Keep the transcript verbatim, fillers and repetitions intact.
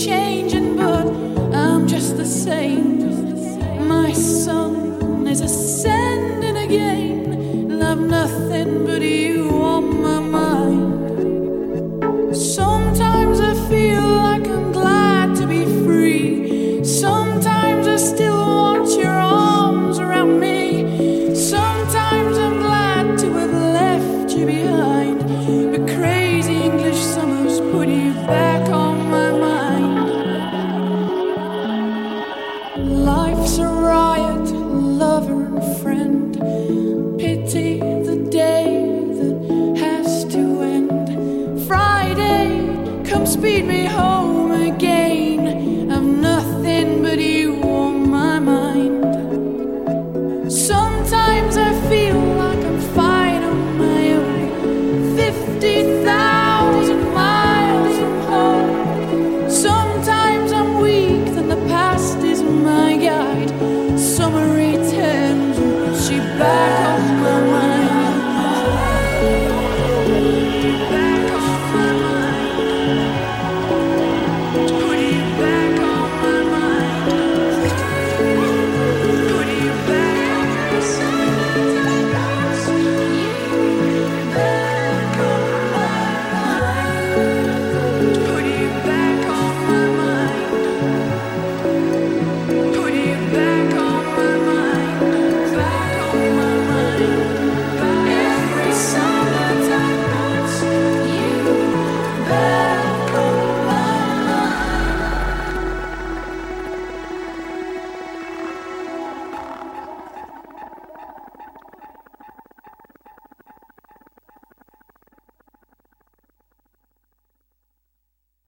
changing, but I'm just the same. My sun is ascending again, and I've nothing but you on my mind. Sometimes I feel like I'm glad to be free. Sometimes I still want your arms around me. Sometimes I'm glad to have left you behind, but crazy English summers put you back on my mind. Life's a riot, lover and friend. Pity the day that has to end. Friday, come speed me home again. I've nothing but you on my mind. Sometimes I feel like I'm fine on my own. Fifty thousand miles from home. Sometimes I'm weak, then the past is my guide. Summer returns and puts you back on.